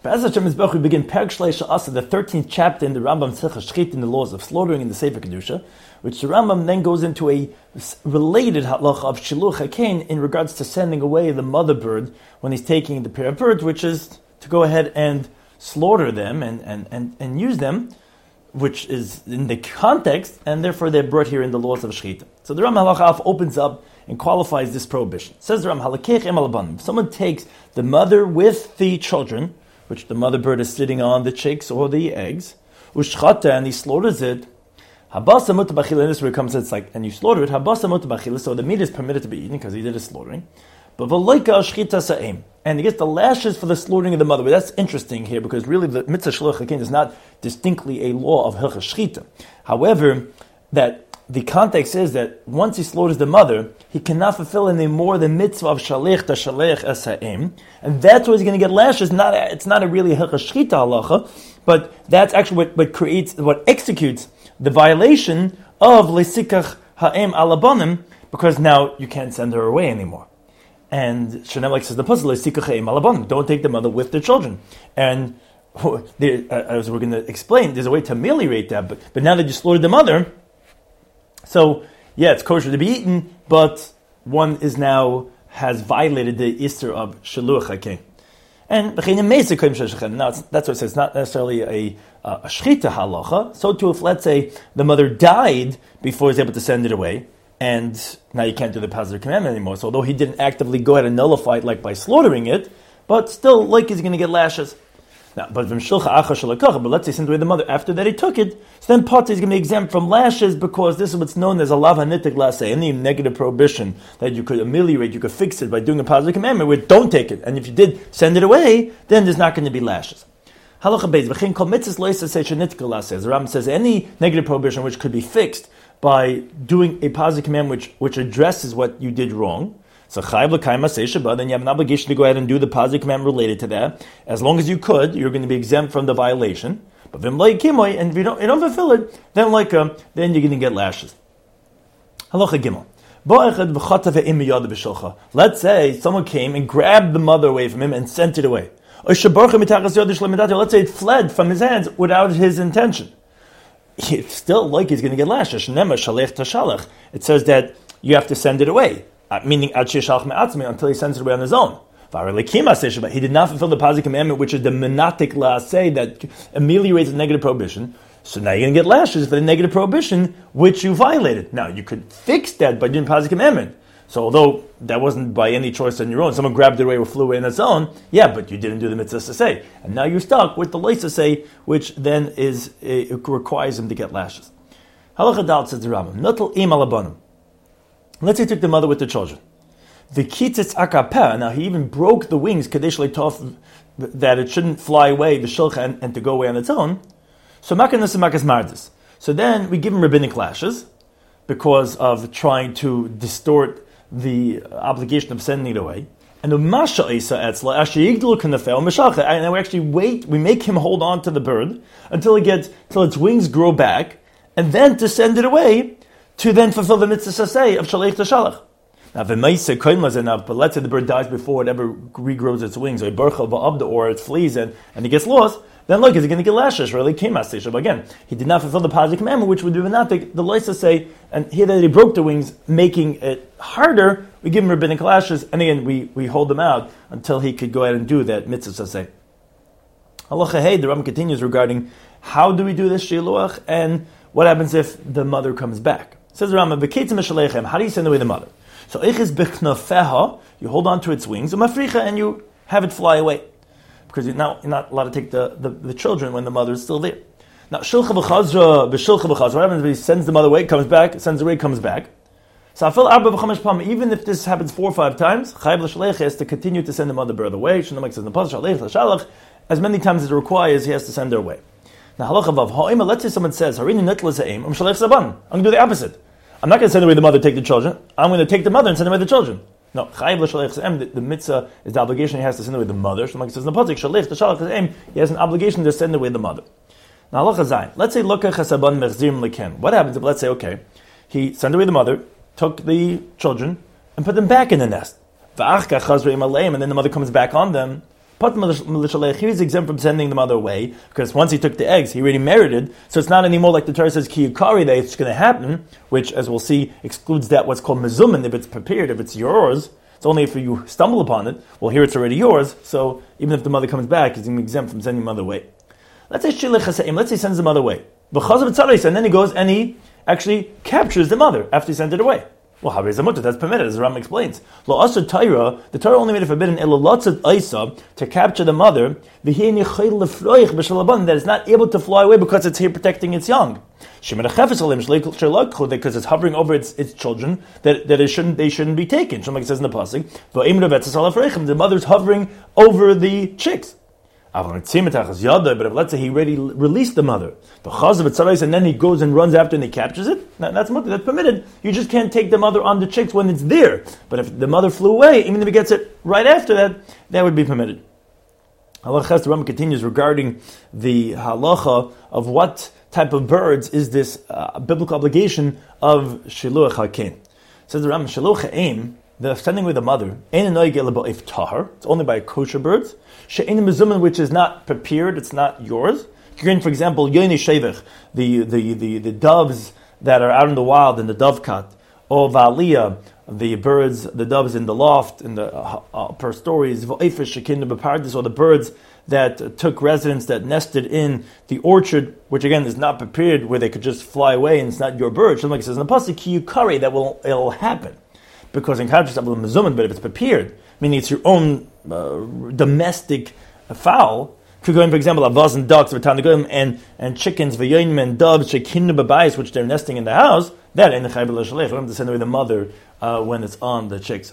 Be'ez Hashem Yisbarach, we begin Perek Shleisha Asa, the 13th chapter in the Rambam Tzich Shchit in the laws of slaughtering in the Sefer Kedusha, which the Rambam then goes into a related halacha of Shiluch HaKain in regards to sending away the mother bird when he's taking the pair of birds, which is to go ahead and slaughter them and use them, which is in the context, and therefore they're brought here in the laws of Shchita. So the Rambam Halacha opens up and qualifies this prohibition. It says the Rambam, Halakech em alabanim. If someone takes the mother with the children, which the mother bird is sitting on the chicks or the eggs, ushchata, and he slaughters it, habasa muta b'achila, and this is where it comes, it's like, and you slaughter it, habasa muta b'achila, so the meat is permitted to be eaten because he did a slaughtering. But v'loika ashchita sa'im, and he gets the lashes for the slaughtering of the mother. But that's interesting here because really the mitzvah shluch hakin is not distinctly a law of hilchos shchita. However, that the context is that once he slaughters the mother, he cannot fulfill any more the mitzvah of shalech to shalech esa'im, and that's why he's going to get lashes. It's not a really hilchos shchita halacha, but that's actually what executes the violation of lesikach ha'em alabanim, because now you can't send her away anymore. And Shneim like says the pasuk lesikach ha'em alabanim, don't take the mother with the children. And as we're going to explain, there's a way to ameliorate that, but now that you slaughtered the mother, so, yeah, it's kosher to be eaten, but one is now has violated the Isser of Shiluch HaKain. And now that's what it says. It's not necessarily a shchita halacha. So too, if let's say the mother died before he was able to send it away, and now you can't do the positive commandment anymore. So although he didn't actively go ahead and nullify it like by slaughtering it, but still, like he's going to get lashes. Now, but let's say sent away the mother after that he took it, so then Potter is going to be exempt from lashes because this is what's known as a lav hanitik laseh, any negative prohibition that you could ameliorate, you could fix it by doing a positive commandment where don't take it, and if you did send it away, then there's not going to be lashes. Halacha beis v'chein kol mitzvos lo yisaseh shenitik laseh. The Rambam says any negative prohibition which could be fixed by doing a positive commandment which addresses what you did wrong. So chayv l'kaima seishaba, then you have an obligation to go ahead and do the positive commandment related to that. As long as you could, you're going to be exempt from the violation. But v'mlei kimoy, and if you don't fulfill it, then then you're going to get lashes. Halacha gimel. Let's say someone came and grabbed the mother away from him and sent it away. Let's say it fled from his hands without his intention. It's still he's going to get lashes. It says that you have to send it away. Meaning until he sends it away on his own. But he did not fulfill the positive commandment, which is the menatik la'aseh, that ameliorates the negative prohibition. So now you're going to get lashes for the negative prohibition which you violated. Now you could fix that by doing positive commandment. So although that wasn't by any choice on your own, someone grabbed it away or flew away on its own, yeah, but you didn't do the mitzvah saseh. And now you're stuck with the leis saseh, which then it requires him to get lashes. Halacha dal says the Rambam, Natal im alabanim. Let's say he took the mother with the children. The kitzitz akapeh, now he even broke the wings, kadesh leitov, that it shouldn't fly away, the shulcha, and to go away on its own. So makanus and makas mardis. So then we give him rabbinic lashes, because of trying to distort the obligation of sending it away. And the masha isa etzla, ashiyigdul kanafel meshacha, and we actually we make him hold on to the bird until its wings grow back, and then to send it away, to then fulfill the mitzvah saseh of shalech to shalach. Now, but let's say the bird dies before it ever regrows its wings, or it flees and it gets lost, then look, is he going to get lashes? Really came out. Again, he did not fulfill the positive commandment, which would be not the loisa say, and here that he broke the wings, making it harder, we give him rabbinic lashes, and again, we hold him out until he could go ahead and do that mitzvah saseh. Halacha hey, the Rambam continues regarding how do we do this shiluach, and what happens if the mother comes back. Says the Rambam, how do you send away the mother? So you hold on to its wings, and you have it fly away. Because you're not allowed to take the children when the mother is still there. Now, shilcha b'chazra, what happens if he sends the mother away, comes back, sends away, comes back? So even if this happens 4 or 5 times, chayv l'shalech has to continue to send the mother bird away. Shneim says in the pasuk, shalech l'shalach, as many times as it requires, he has to send her away. Now, halacha vav, let's say someone says, harini nitla za'im, shalech saban. I'm going to do the opposite. I'm not going to send away the mother, take the children. I'm going to take the mother and send away the children. No, chayiv l'shalech za'im, the mitzvah is the obligation he has to send away the mother. Shneim says in the pasuk, shalech l'shalach za'im, he has an obligation to send away the mother. Now, halacha zayin, let's say lokach hasaban mechzirim lekem. What happens if, let's say, okay, he sent away the mother, took the children, and put them back in the nest. And then the mother comes back on them. He was exempt from sending the mother away, because once he took the eggs, he already merited, so it's not anymore like the Torah says, ki yukari, that it's going to happen, which, as we'll see, excludes that what's called mezuman, if it's prepared, if it's yours. It's only if you stumble upon it. Well, here it's already yours, so even if the mother comes back, he's exempt from sending the mother away. Let's say shilech haseim, let's say he sends the mother away. And then he goes and he actually captures the mother after he sent it away. Well, that's permitted, as the Ram explains. The Torah only made it forbidden to capture the mother that is not able to fly away because it's here protecting its young. Because it's hovering over its children that they shouldn't be taken. Like it says in the pasuk, the mother's hovering over the chicks. But if let's say he already released the mother, and then he goes and runs after and he captures it, that's permitted. You just can't take the mother on the chicks when it's there. But if the mother flew away, even if he gets it right after that, that would be permitted. Halacha, the Rambam continues regarding the halacha of what type of birds is this biblical obligation of shiluach hakein. Says the Rambam, shiluach ha'im, the sending with the mother, it's only by kosher birds, which is not prepared, it's not yours. For example, the doves that are out in the wild in the dovecote, or valiyah, the birds, the doves in the loft, in the upper stories, or the birds that took residence, that nested in the orchard, which again is not prepared, where they could just fly away and it's not your bird. Like it says in the pasuk, ki yukari, it'll happen. Because in contrast, but if it's prepared, meaning it's your own domestic fowl, could go in, for example, avaz and ducks, and chickens, and doves, which they're nesting in the house, that in the chayv l'shalech, we have to send away the mother when it's on the chicks.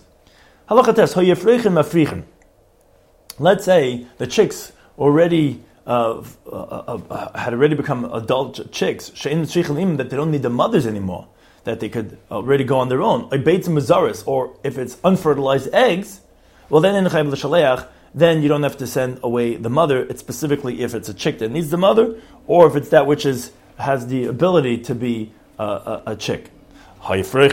Let's say the chicks already had already become adult chicks, that they don't need the mothers anymore, that they could already go on their own. Or if it's unfertilized eggs, well then in the chayv l'shaleach, then you don't have to send away the mother. It's specifically if it's a chick that needs the mother, or if it's that which has the ability to be a chick. Let's say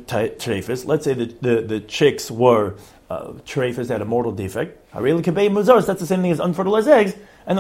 the chicks were treifas, had a mortal defect. That's the same thing as unfertilized eggs. And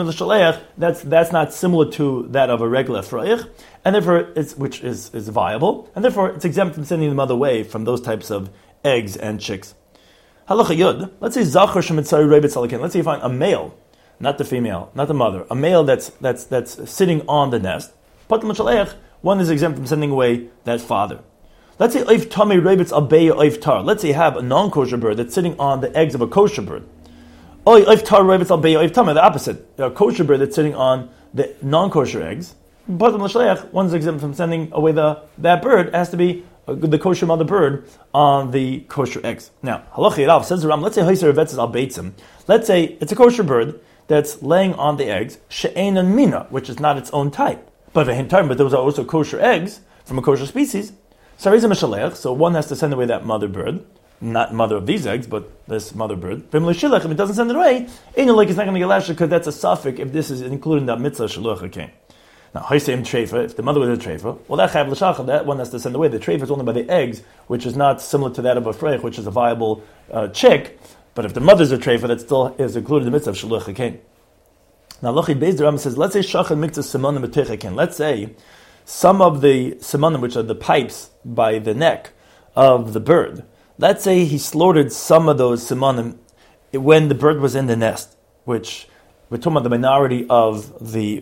that's not similar to that of a regular froich, and therefore which is viable, and therefore it's exempt from sending the mother away from those types of eggs and chicks. Halacha yud. Let's say zachar shemitzari rebetz alakin. Let's say you find a male, not the female, not the mother, a male that's sitting on the nest. One is exempt from sending away that father. Let's say oif tami rebetz albei oif tar. Let's say you have a non-kosher bird that's sitting on the eggs of a kosher bird. Oif tar rebetz albei oif tami. The opposite. A kosher bird that's sitting on the non-kosher eggs. One's exempt from sending away that bird. It has to be the kosher mother bird on the kosher eggs. Now, halacha yirav says the Ram. Let's say haiser vetzes al beitzim. Let's say it's a kosher bird that's laying on the eggs she'enan mina, which is not its own type, but those are also kosher eggs from a kosher species. So one has to send away that mother bird, not mother of these eggs, but this mother bird. If it doesn't send it away, it's not going to get lashed because that's a suffix if this is included in that mitzvah shiluach hakein. Now, Haisem Treifa, if the mother was a Treifa, well, that Chayav L'Shachar, that one has to send away. The Treifa is only by the eggs, which is not similar to that of a Freich, which is a viable chick. But if the mother's a Treifa, that still is included in the mitzvah of Shaluch HaKein. Now, Lochi Beis, the Rambam says, let's say Shachar Miktzah Simonim B'Tech HaKein. Let's say some of the Simonim, which are the pipes by the neck of the bird, let's say he slaughtered some of those Simonim when the bird was in the nest, which we're talking about the minority of the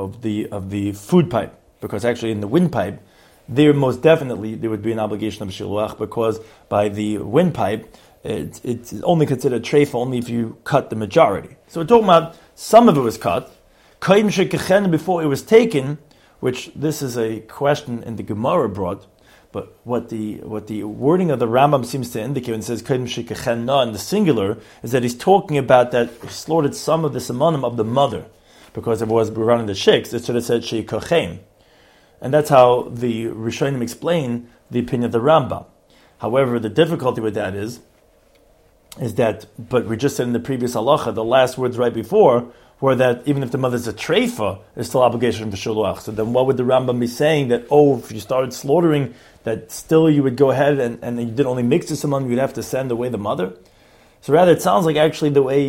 food pipe, because actually in the windpipe, there most definitely there would be an obligation of shiluach, because by the windpipe, it's only considered treifa only if you cut the majority. So we're talking about some of it was cut, before it was taken, which this is a question in the Gemara brought, but what the wording of the Rambam seems to indicate when it says in the singular is that he's talking about that he slaughtered some of the simonim of the mother. Because if it was running the chicks, it should have said sheikachem. And that's how the Rishonim explain the opinion of the Rambam. However, the difficulty with that is that, but we just said in the previous halacha, the last words right before, were that even if the mother's a treifa, there's still obligation for shiluach. So then what would the Rambam be saying? That, if you started slaughtering, that still you would go ahead and you did only mix to someone, you'd have to send away the mother? So rather, it sounds like actually the way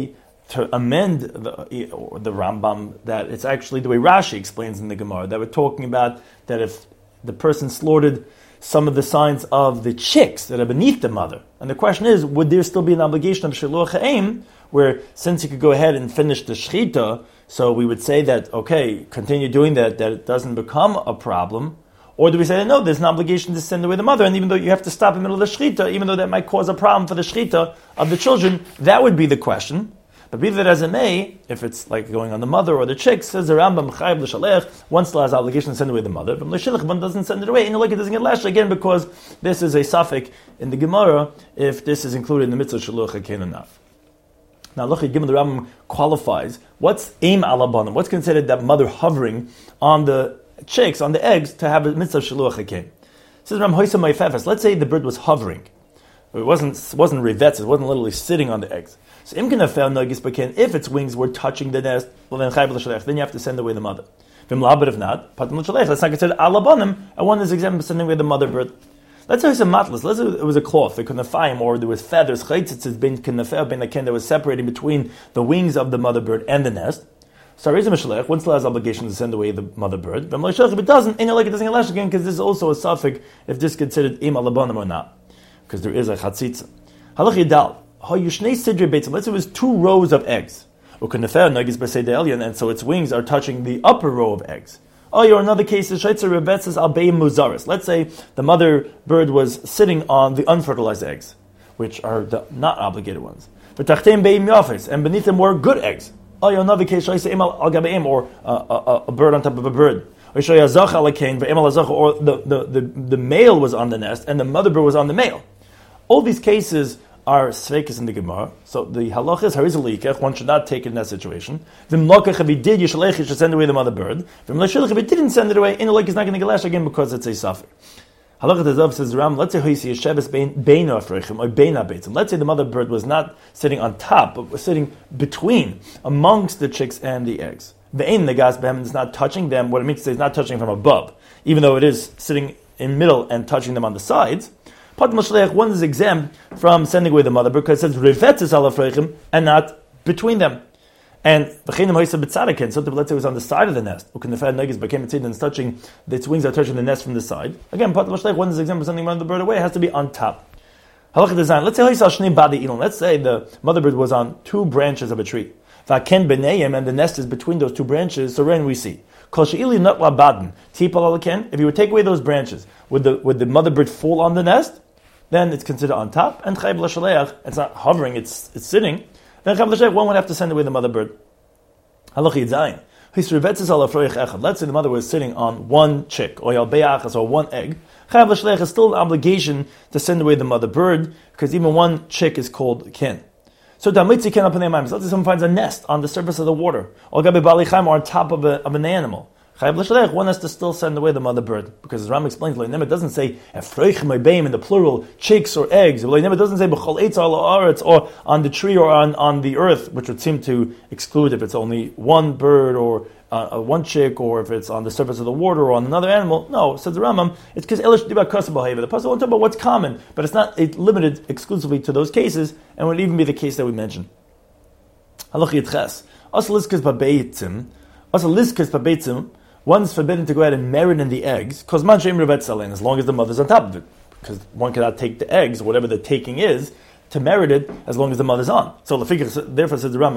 to amend the Rambam, that it's actually the way Rashi explains in the Gemara, that we're talking about that if the person slaughtered some of the signs of the chicks that are beneath the mother. And the question is, would there still be an obligation of Shiluach Ha'im, where since you could go ahead and finish the Shechita, so we would say that, okay, continue doing that it doesn't become a problem? Or do we say that no, there's an obligation to send away the mother, and even though you have to stop in the middle of the Shechita, even though that might cause a problem for the Shechita of the children, that would be the question. But be that as it may, if it's like going on the mother or the chicks, says the Rambam, Chayav l'shalech, one still has obligation to send away the mother, but l'shilach, one doesn't send it away, and like it doesn't get lashed again, because this is a suffix in the Gemara, if this is included in the mitzvah shaluach hakein or not. Now, look, given the Rambam qualifies, what's aim alabanim? What's considered that mother hovering on the chicks, on the eggs, to have a mitzvah shaluach hakein? Says Ram Hoysam Ma'ifefes, let's say the bird was hovering. It wasn't rivetz, it wasn't literally sitting on the eggs. So if its wings were touching the nest, well then you have to send away the mother. But if not, let's not consider alabanim, and one is exempt from sending away the mother bird. Let's say it's a matlas, let's say it was a cloth, a kunafayim, or there was feathers, chaytzitzes, ben kunafeh, ben aken, that was separating between the wings of the mother bird and the nest. So one still has obligation to send away the mother bird. But if it doesn't, and it doesn't get lashed again, because this is also a suffix if this is considered im alabanim or not. Because there is a chatzitza. Halach yidal. Let's say it was two rows of eggs. And so its wings are touching the upper row of eggs. Or another case is let's say the mother bird was sitting on the unfertilized eggs, which are the not obligated ones. And beneath them were good eggs. Or another case, or a bird on top of a bird. Or the male was on the nest and the mother bird was on the male. All these cases are sveikis in the Gemara. So the halach is harizal, one should not take it in that situation. If he did, you should send away the mother bird. If he didn't send it away, in the lake is not going to get lashed again because it's a suffer. Halach Tezav says Ram, let's say let's say the mother bird was not sitting on top, but was sitting between, amongst the chicks and the eggs. The ain negas behem is not touching them. What it means to say is not touching from above, even though it is sitting in middle and touching them on the sides. One is exempt from sending away the mother because it says rivetzes alafreichem and not between them. And let's say it was on the side of the nest. And touching its wings are touching the nest from the side. Again, one is exempt from sending the bird away. It has to be on top. Let's say the mother bird was on two branches of a tree. And the nest is between those two branches. So then we see. If you would take away those branches, would the mother bird fall on the nest? Then it's considered on top, and chayv l'shaleach, it's not hovering, it's sitting. Then chayv l'shaleach, one would have to send away the mother bird. Halach yidzayin. Let's say the mother was sitting on one chick, or one egg. Chayv l'shaleach is still an obligation to send away the mother bird, because even one chick is called kin. So let's say someone finds a nest on the surface of the water, or on top of an animal. One has to still send away the mother bird, because as Ram explains, it doesn't say in the plural, chicks or eggs. It doesn't say or on the tree or on the earth, which would seem to exclude if it's only one bird or one chick, or if it's on the surface of the water or on another animal. No, says the Rambam, it's because the Pasuk will talk about what's common, but it's not limited exclusively to those cases, and would even be the case that we mentioned. One's forbidden to go ahead and marinate in the eggs, as long as the mother's on top of it. Because one cannot take the eggs, whatever the taking is, to marinate it as long as the mother's on. So therefore says the Rambam,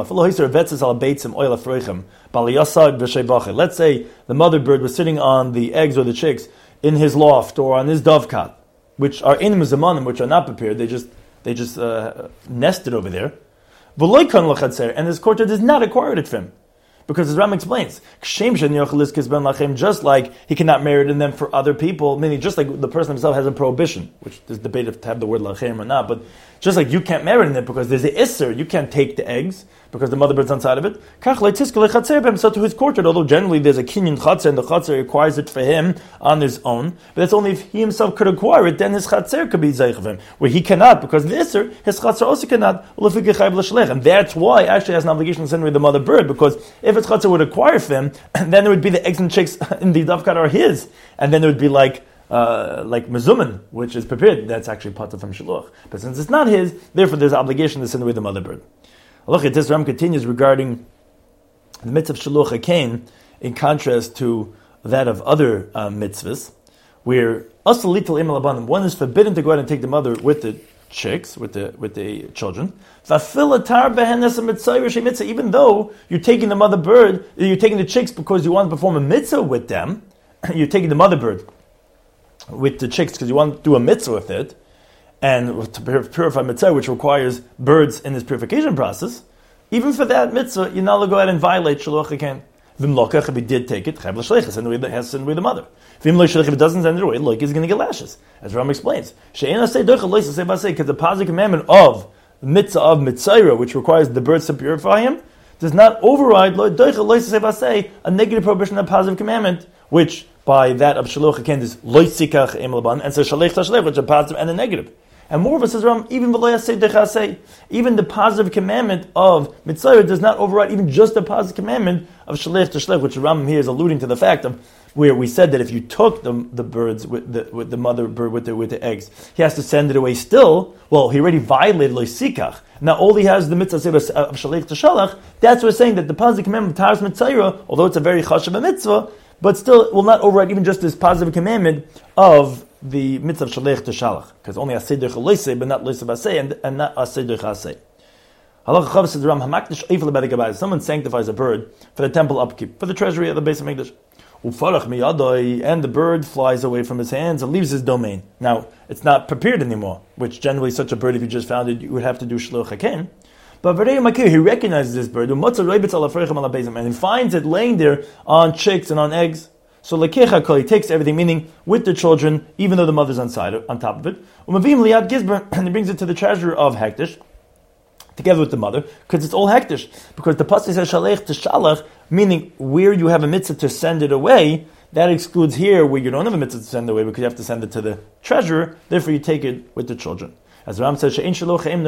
let's say the mother bird was sitting on the eggs or the chicks in his loft or on his dovecot, which are in mizamanim, which are not prepared, they just nested over there. And his courtyard is not acquired it from him. Because as Ram explains, just like he cannot marinate in them for other people, meaning just like the person himself has a prohibition, which there's debate if to have the word lachem or not, but just like you can't marinate in it because there's an isser, you can't take the eggs because the mother bird's inside of it. So to his courtyard, although generally there's a kinyan chatzer and the chatzer acquires it for him on his own, but that's only if he himself could acquire it, then his chatzer could be zeich of him. Where he cannot, because the isser, his chatzer also cannot. And that's why actually has an obligation to send away the mother bird, because if his chatzer would acquire for him, then it would be the eggs and chicks in the dovecot are his, and then it would be like mezuman, which is prepared. That's actually part of from shiluach. But since it's not his, therefore there's an obligation to send away the mother bird. Halacha this Ram continues regarding the mitzvah of Shiluach HaKen in contrast to that of other mitzvahs, where one is forbidden to go out and take the mother with the chicks, with the children. Even though you're taking the mother bird, you're taking the chicks because you want to perform a mitzvah with them, you're taking the mother bird with the chicks because you want to do a mitzvah with it, and to purify mitzvah, which requires birds in this purification process, even for that mitzvah, you're not allowed to go out and violate Shiluach HaKen. If he did take it, has to send away the mother. If it doesn't send it away, Loik is going to get lashes. As Ram explains. Because the positive commandment of the mitzvah of Mitzayra, which requires the birds to purify him, does not override a negative prohibition of positive commandment, which by that of Shiluach HaKen is Loisikach Em Laban, and so Shalech Tashlech, which is a positive and a negative. And moreover, says Ram, even the positive commandment of Mitzayra does not override even just the positive commandment of Shalech Tashlech, which Ram here is alluding to the fact of where we said that if you took the birds with the mother bird with the eggs, he has to send it away still. Well, he already violated Loisikach. Now all he has is the mitzvah of Shalech Tashlech. That's what we're saying, that the positive commandment of Taras Mitzayra, although it's a very chashav mitzvah, but still it will not override even just this positive commandment of the mitzvah of Shalech Tashalach, because only Aseh Derech Loiseh, but not Loiseh Baseh, and not Aseh Derech Aseh. Halacha Chav says, Ram Hamakdish Eifel Lebedek. Someone sanctifies a bird for the temple upkeep, for the treasury of the base of Mikdash. Ufarach miyadoi, and the bird flies away from his hands and leaves his domain. Now, it's not prepared anymore, which generally such a bird, if you just found it, you would have to do Shiluach HaKen. But he recognizes this bird, and he finds it laying there on chicks and on eggs. So he takes everything, meaning with the children, even though the mother's on top of it. And he brings it to the treasurer of Hektish, together with the mother, because it's all Hektish. Because the pasuk says Shalech Tashalach, meaning where you have a mitzvah to send it away, that excludes here where you don't have a mitzvah to send it away because you have to send it to the treasurer, therefore you take it with the children. As Ram says, because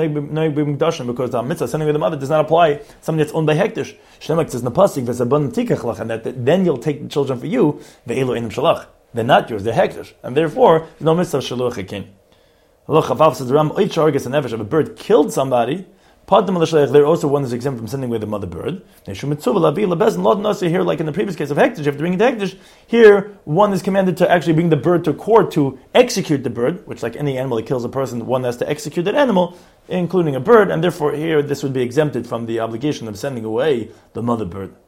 the mitzvah sending with the mother does not apply something that's owned by Hektish. Shnemak says in the pasuk, and that then you'll take the children for you. They're not yours; they're Hektish, and therefore there's no mitzvah Shiluach HaKen. Chavav says, Ram if a bird killed somebody, there also one is exempt from sending away the mother bird. Here, like in the previous case of Hektish, you have to bring it to Hektish. Here, one is commanded to actually bring the bird to court to execute the bird, which, like any animal that kills a person, one has to execute that animal, including a bird, and therefore here this would be exempted from the obligation of sending away the mother bird.